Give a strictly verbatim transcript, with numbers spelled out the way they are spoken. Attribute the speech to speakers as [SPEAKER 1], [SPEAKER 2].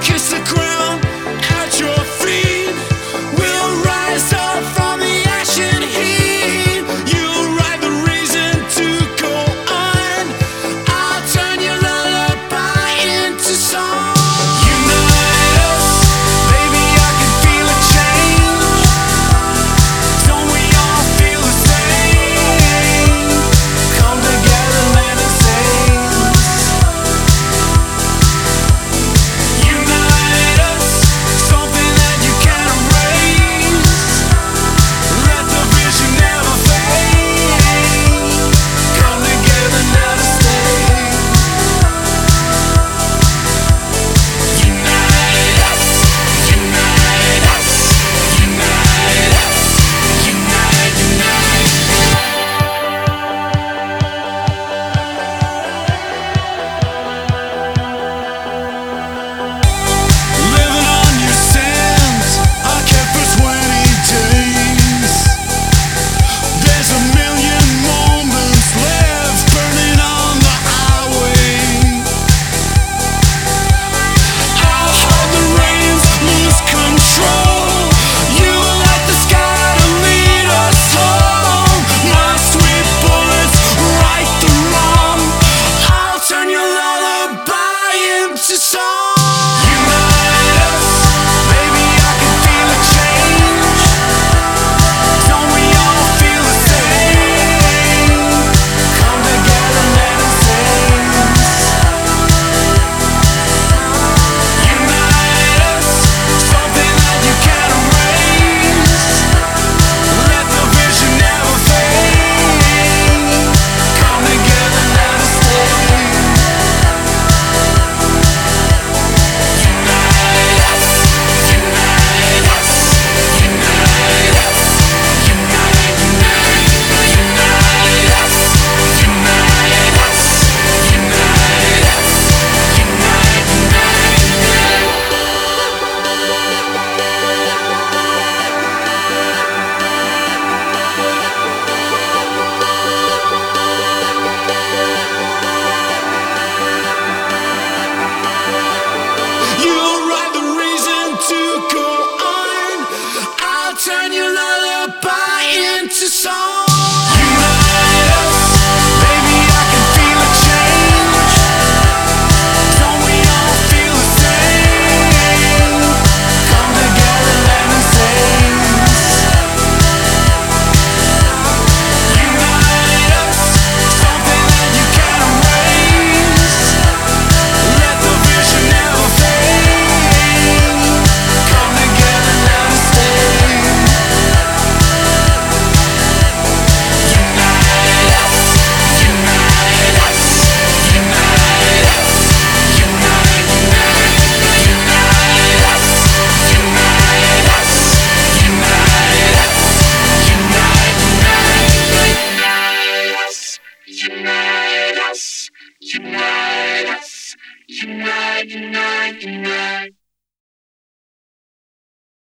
[SPEAKER 1] kiss the ground at your feet. We'll rise up from the ash and heat. You'll write the reason to go on. I'll turn your lullaby into song. Unite us, baby, I can feel a change. Don't we all feel the same? Come together, let us sing. Unite us, something that you can't erase. Let the vision never fade. Come together, let us stay. Unite us, unite us, unite us, unite, unite. Living on your sands, I kept for twenty days. There's a million moments left burning on the highway. I'll hold the reins, lose control. You light the sky to lead us home. My sweet bullets right the wrong. I'll turn your lullaby into song. Unite us, baby, I can feel a change. Don't we all feel the same? Come together, let us sing. Unite us, something that you can't erase. Let the vision never fade. Come together, let us stay. Unite us, unite us, unite us, unite, unite, unite us, unite us, unite us, unite, You'll write the reason to go on. I'll turn your lullaby into song. Unite us, baby, I can feel a change. Don't we all feel the same? Come together, let us sing. Unite us, something that you can't erase. Let the vision never fade. Come together, let us stay. Unite us, unite us, unite us, unite, unite, unite us, unite us, unite us, unite, unite, unite us, unite us, unite, unite, unite.